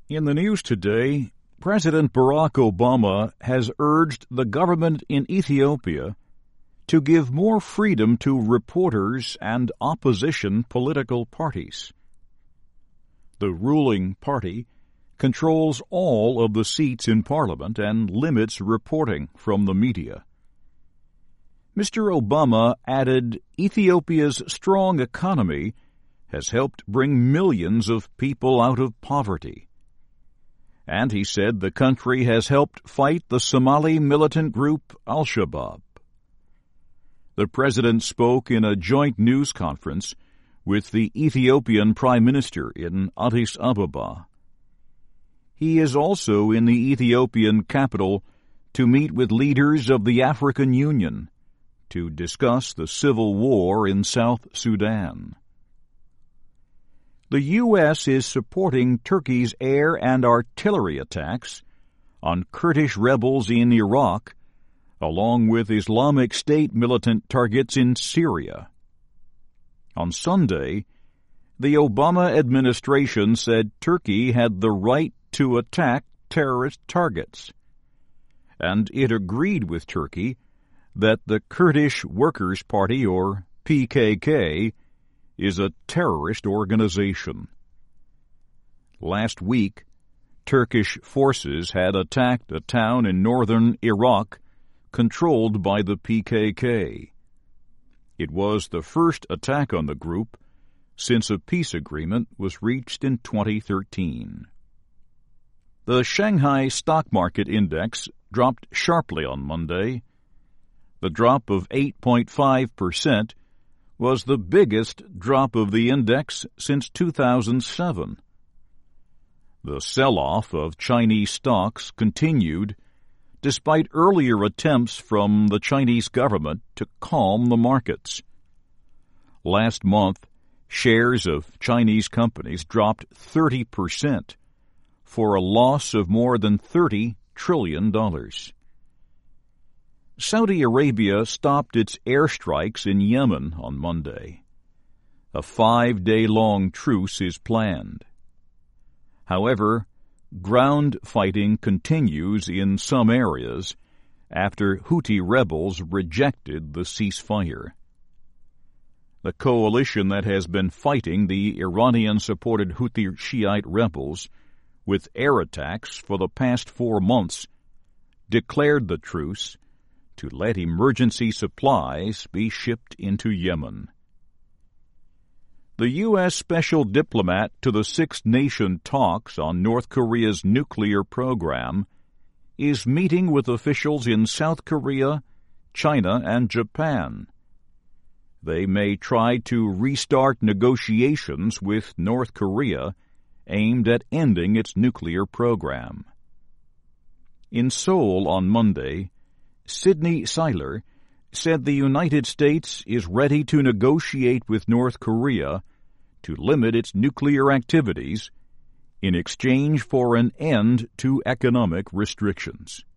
In the news today, President Barack Obama has urged the government in Ethiopia to give more freedom to reporters and opposition political parties. The ruling party controls all of the seats in Parliament and limits reporting from the media. Mr. Obama added Ethiopia's strong economy has helped bring millions of people out of poverty. And he said the country has helped fight the Somali militant group Al-Shabaab. The president spoke in a joint news conference with the Ethiopian Prime Minister in Addis Ababa. He is also in the Ethiopian capital to meet with leaders of the African Union to discuss the civil war in South Sudan. The U.S. is supporting Turkey's air and artillery attacks on Kurdish rebels in Iraq, along with Islamic State militant targets in Syria. On Sunday, the Obama administration said Turkey had the right to attack terrorist targets, and it agreed with Turkey that the Kurdish Workers' Party, or PKK, is a terrorist organization. Last week, Turkish forces had attacked a town in northern Iraq controlled by the PKK. It was the first attack on the group since a peace agreement was reached in 2013. The Shanghai Stock Market Index dropped sharply on Monday. The drop of 8.5% was the biggest drop of the index since 2007. The sell-off of Chinese stocks continued despite earlier attempts from the Chinese government to calm the markets. Last month, shares of Chinese companies dropped 30% for a loss of more than $30 trillion. Saudi Arabia stopped its airstrikes in Yemen on Monday. A 5-day-long truce is planned. However, ground fighting continues in some areas after Houthi rebels rejected the ceasefire. The coalition that has been fighting the Iranian-supported Houthi Shiite rebels with air attacks for the past 4 months declared the truce to let emergency supplies be shipped into Yemen. The U.S. special diplomat to the Six Nation talks on North Korea's nuclear program is meeting with officials in South Korea, China, and Japan. They may try to restart negotiations with North Korea aimed at ending its nuclear program. In Seoul on Monday, Sidney Seiler said the United States is ready to negotiate with North Korea to limit its nuclear activities in exchange for an end to economic restrictions.